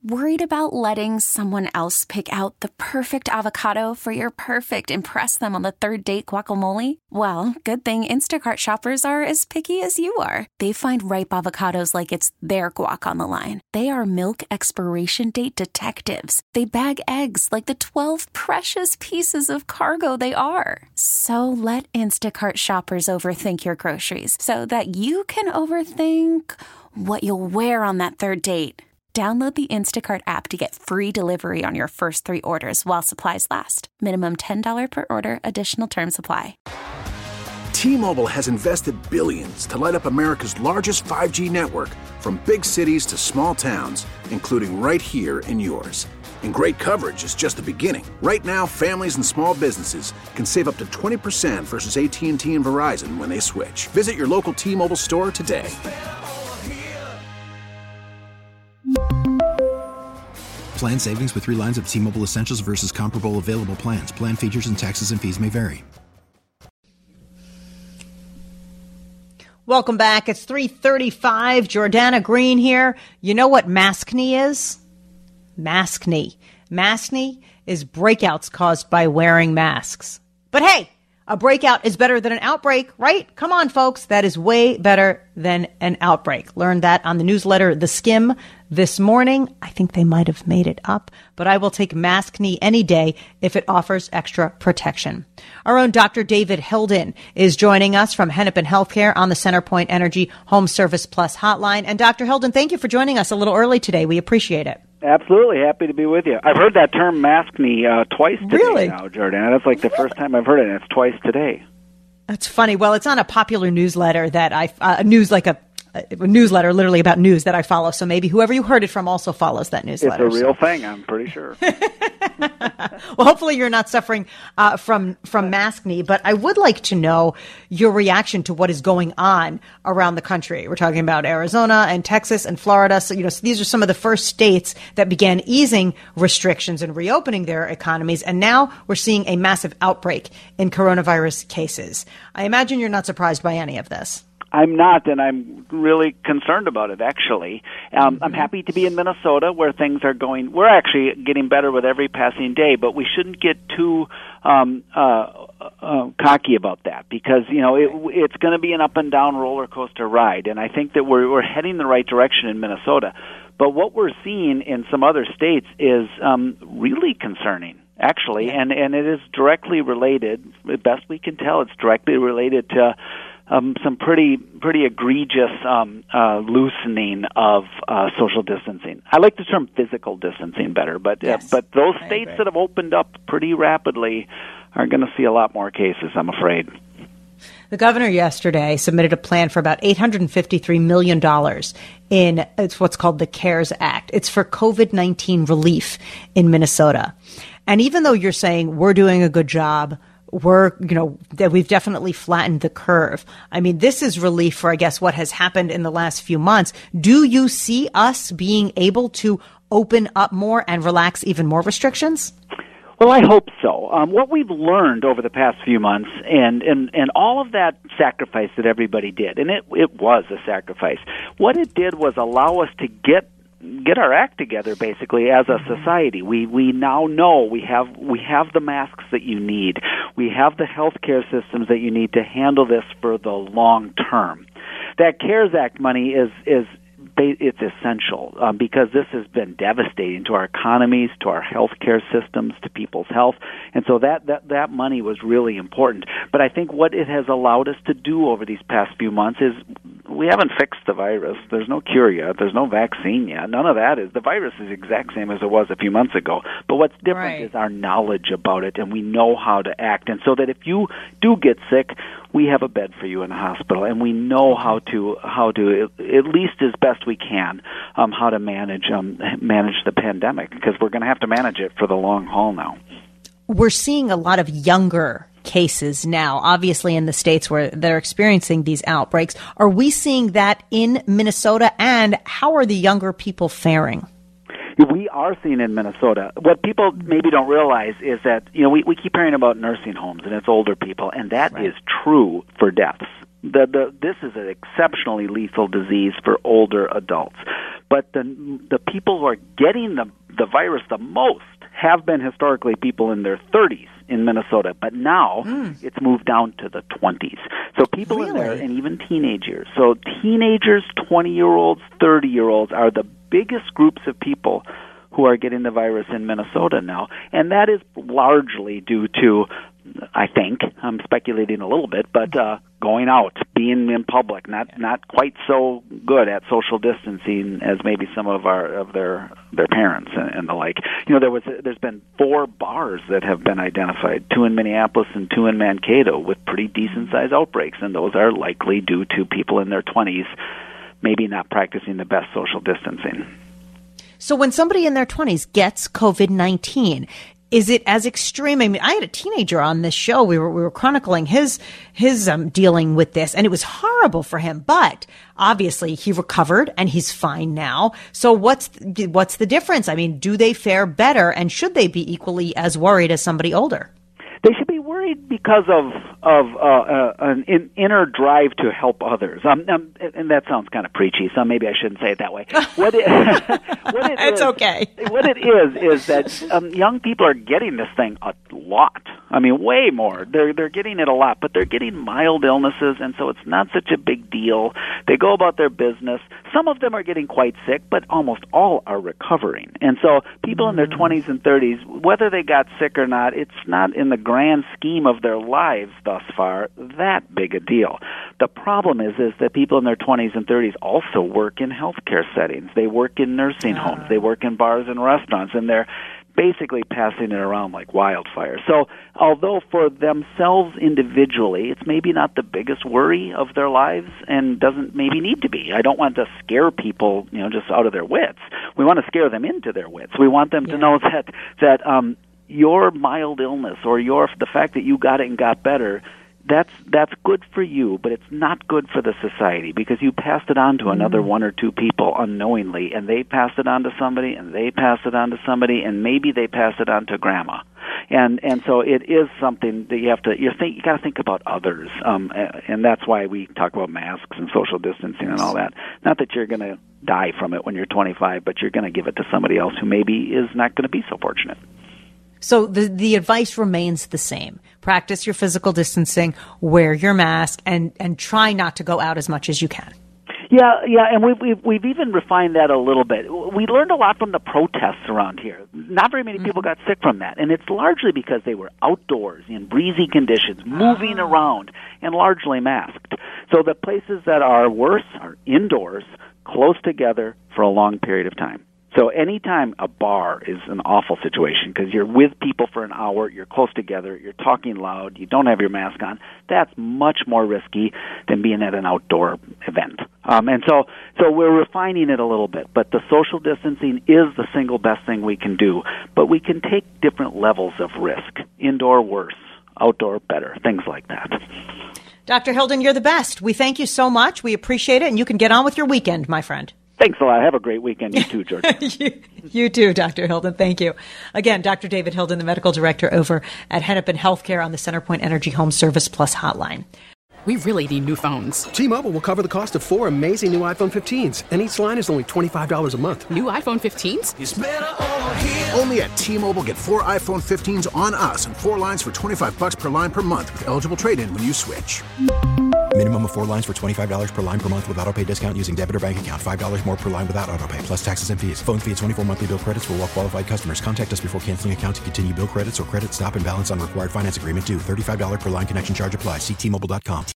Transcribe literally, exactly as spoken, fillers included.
Worried about letting someone else pick out the perfect avocado for your perfect impress them on the third date guacamole? Well, good thing Instacart shoppers are as picky as you are. They find ripe avocados like it's their guac on the line. They are milk expiration date detectives. They bag eggs like the twelve precious pieces of cargo they are. So let Instacart shoppers overthink your groceries so that you can overthink what you'll wear on that third date. Download the Instacart app to get free delivery on your first three orders while supplies last. Minimum ten dollars per order. Additional terms apply. T-Mobile has invested billions to light up America's largest five G network, from big cities to small towns, including right here in yours. And great coverage is just the beginning. Right now, families and small businesses can save up to twenty percent versus A T and T and Verizon when they switch. Visit your local T-Mobile store today. Plan savings with three lines of T-Mobile Essentials versus comparable available plans. Plan features and taxes and fees may vary. Welcome back. It's three thirty-five. Jordana Green here. You know what maskne is? Maskne. Maskne is breakouts caused by wearing masks. But hey, a breakout is better than an outbreak, right? Come on, folks. That is way better than an outbreak. Learned that on the newsletter, The Skim, this morning. I think they might have made it up, but I will take maskne any day if it offers extra protection. Our own Doctor David Hilden is joining us from Hennepin Healthcare on the CenterPoint Energy Home Service Plus hotline. And Doctor Hilden, thank you for joining us a little early today. We appreciate it. Absolutely. Happy to be with you. I've heard that term maskne uh, twice today really? now, Jordana. That's like the first time I've heard it, and it's twice today. That's funny. Well, it's on a popular newsletter that I, uh, news like a, a newsletter literally about news that I follow. So maybe whoever you heard it from also follows that newsletter. It's a real so. thing, I'm pretty sure. Well, hopefully you're not suffering uh, from from maskne, but I would like to know your reaction to what is going on around the country. We're talking about Arizona and Texas and Florida. So, you know, so these are some of the first states that began easing restrictions and reopening their economies. And now we're seeing a massive outbreak in coronavirus cases. I imagine you're not surprised by any of this. I'm not, and I'm really concerned about it, actually. Um, I'm happy to be in Minnesota, where things are going. We're actually getting better with every passing day, but we shouldn't get too um, uh, uh, cocky about that, because, you know, it, it's going to be an up-and-down roller coaster ride, and I think that we're, we're heading the right direction in Minnesota. But what we're seeing in some other states is um, really concerning, actually, and, and it is directly related, as best we can tell, it's directly related to Um, some pretty pretty egregious um, uh, loosening of uh, social distancing. I like the term physical distancing better, but yes, uh, but those I states agree. that have opened up pretty rapidly are going to see a lot more cases, I'm afraid. The governor yesterday submitted a plan for about eight hundred fifty-three million dollars in it's what's called the CARES Act. It's for COVID nineteen relief in Minnesota. And even though you're saying we're doing a good job, we're, you know, that we've definitely flattened the curve. I mean, this is relief for, I guess, what has happened in the last few months. Do you see us being able to open up more and relax even more restrictions? Well, I hope so. Um, what we've learned over the past few months, and, and, and all of that sacrifice that everybody did, and it, it was a sacrifice, what it did was allow us to get get our act together, basically, as a society. We we now know we have we have the masks that you need. We have the healthcare systems that you need to handle this for the long term. That CARES Act money is is it's essential um, because this has been devastating to our economies, to our healthcare systems, to people's health, and so that, that that money was really important. But I think what it has allowed us to do over these past few months is we haven't fixed the virus. There's no cure yet. There's no vaccine yet. None of that is. The virus is the exact same as it was a few months ago. But what's different right. is our knowledge about it, and we know how to act. And so that if you do get sick, we have a bed for you in the hospital, and we know how to how to at least as best we can um, how to manage um, manage the pandemic, because we're going to have to manage it for the long haul now. We're seeing a lot of younger cases now, obviously in the states where they're experiencing these outbreaks. Are we seeing that in Minnesota, and how are the younger people faring? We are seeing in Minnesota. What people maybe don't realize is that, you know, we, we keep hearing about nursing homes and it's older people, and that right. is true for deaths. The, the, this is an exceptionally lethal disease for older adults. But the the people who are getting the the virus the most have been historically people in their thirties in Minnesota, but now mm. it's moved down to the twenties. So people really? in there, and even teenage years. So teenagers, twenty-year-olds, thirty-year-olds are the biggest groups of people who are getting the virus in Minnesota now. And that is largely due to, I think, I'm speculating a little bit, but uh, going out, being in public, not not quite so good at social distancing as maybe some of our of their their parents and, and the like. You know, there was there's been four bars that have been identified, two in Minneapolis and two in Mankato, with pretty decent sized outbreaks, and those are likely due to people in their twenties maybe not practicing the best social distancing. So when somebody in their twenties gets COVID nineteen, is it as extreme? I mean, I had a teenager on this show. We were we were chronicling his his um, dealing with this, and it was horrible for him. But obviously, he recovered and he's fine now. So what's the, what's the difference? I mean, do they fare better, and should they be equally as worried as somebody older? They should be worried because of of uh, uh, an in, inner drive to help others. Um, um, and that sounds kind of preachy, so maybe I shouldn't say it that way. What it, what it it's is, okay. What it is is that um, young people are getting this thing a lot. I mean, way more. They're they're getting it a lot, but they're getting mild illnesses, and so it's not such a big deal. They go about their business. Some of them are getting quite sick, but almost all are recovering. And so people mm. in their twenties and thirties, whether they got sick or not, it's not in the grand scheme of their lives thus far that big a deal. The problem is is that people in their twenties and thirties also work in healthcare settings. They work in nursing uh. homes. They work in bars and restaurants, and they're basically passing it around like wildfire. So although for themselves individually, it's maybe not the biggest worry of their lives and doesn't maybe need to be. I don't want to scare people, you know, just out of their wits. We want to scare them into their wits. We want them yeah. to know that that um your mild illness or your the fact that you got it and got better, that's that's good for you, but it's not good for the society because you passed it on to another mm-hmm. one or two people unknowingly, and they passed it on to somebody, and they passed it on to somebody, and maybe they passed it on to grandma. And and so it is something that you have to you think you got to think about others, um, and that's why we talk about masks and social distancing and all that. Not that you're going to die from it when you're twenty-five, but you're going to give it to somebody else who maybe is not going to be so fortunate. So the the advice remains the same. Practice your physical distancing, wear your mask, and, and try not to go out as much as you can. Yeah, yeah, and we've, we've, we've even refined that a little bit. We learned a lot from the protests around here. Not very many people got sick from that, and it's largely because they were outdoors in breezy conditions, moving oh. around, and largely masked. So the places that are worse are indoors, close together for a long period of time. So anytime a bar is an awful situation because you're with people for an hour, you're close together, you're talking loud, you don't have your mask on, that's much more risky than being at an outdoor event. Um, and so, so we're refining it a little bit, but the social distancing is the single best thing we can do. But we can take different levels of risk. Indoor, worse. Outdoor, better. Things like that. Doctor Hilden, you're the best. We thank you so much. We appreciate it, and you can get on with your weekend, my friend. Thanks a lot. Have a great weekend. You too, George. you, you too, Doctor Hilden. Thank you. Again, Doctor David Hilden, the medical director over at Hennepin Healthcare on the CenterPoint Energy Home Service Plus hotline. We really need new phones. T-Mobile will cover the cost of four amazing new iPhone fifteens, and each line is only twenty-five dollars a month. New iPhone fifteens? It's better over here. Only at T-Mobile, get four iPhone fifteens on us and four lines for twenty-five dollars per line per month with eligible trade-in when you switch. Minimum of four lines for twenty-five dollars per line per month with autopay discount using debit or bank account. five dollars more per line without autopay, plus taxes and fees. Phone fee at twenty-four monthly bill credits for well-qualified customers. Contact us before canceling account to continue bill credits or credit stop and balance on required finance agreement due. thirty-five dollars per line connection charge applies. See T Mobile dot com.